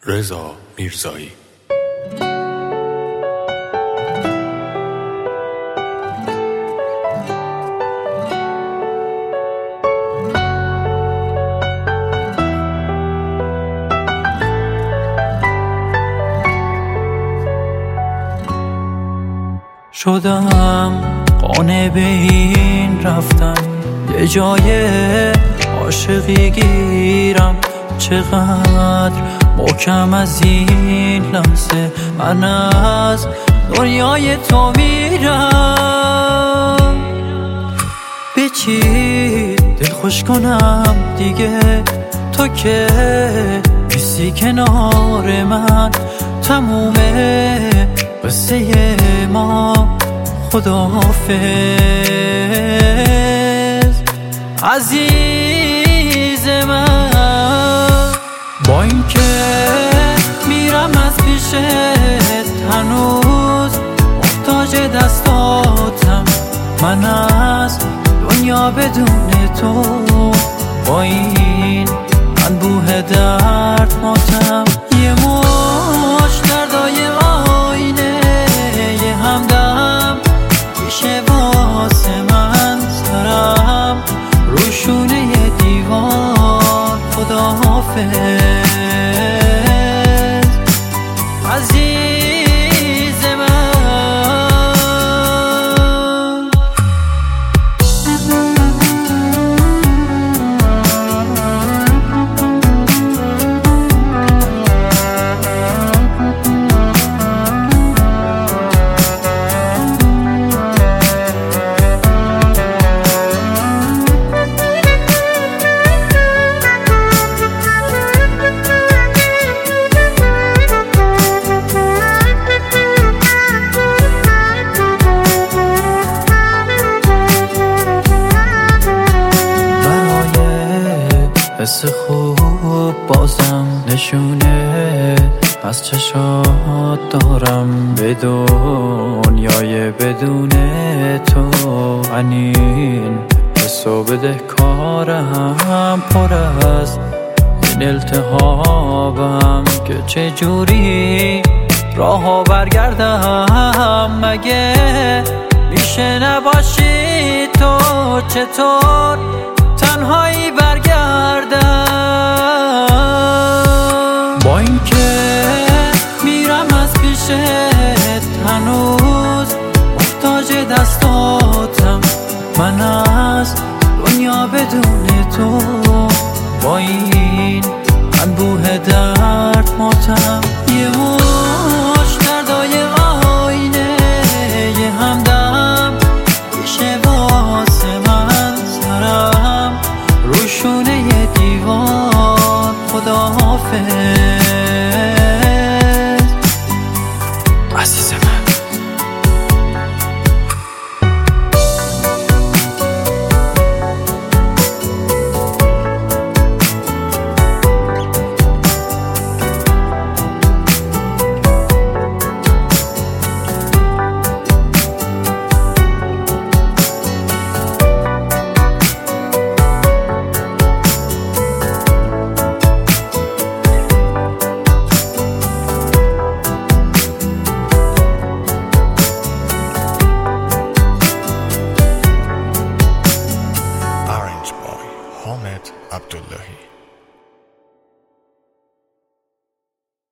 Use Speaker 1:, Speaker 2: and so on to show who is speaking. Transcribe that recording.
Speaker 1: رضا میرزایی.
Speaker 2: شدم قانع به این رفتن، یه جای عاشقی گیرم. چقدر محکم از این لحظه من از دنیای تو میرم. به چی دل خوش کنم دیگه، تو که نیستی کنار من. تمومه قصه ما، خداحافظ عزیز من. با این که میرم از پیشت، هنوز محتاج دستاتم. من از دنیا بدون تو، با این انبوه درد ماتم. یه مش دردای آینه، یه همدم میشه واسه من. سرم روشونه یه دیوار، خداحافظ عزیز من. حس خوب بازم نشونه از چشات دارم. به دنیای بدون تو انین حس و بدهکارم. پر از این التهابم که چجوری راهو برگردم. مگه میشه نباشی تو؟ چطور تنهایی برگردم؟ با این که میرم از پیشت، هنوز محتاج دستاتم. من از دنیا بدون تو، با این انبوه درد ماتم. یه مش دردای آینه، یه همدم میشه واسه من. سرم روشونه یه دیوار، خداحافظ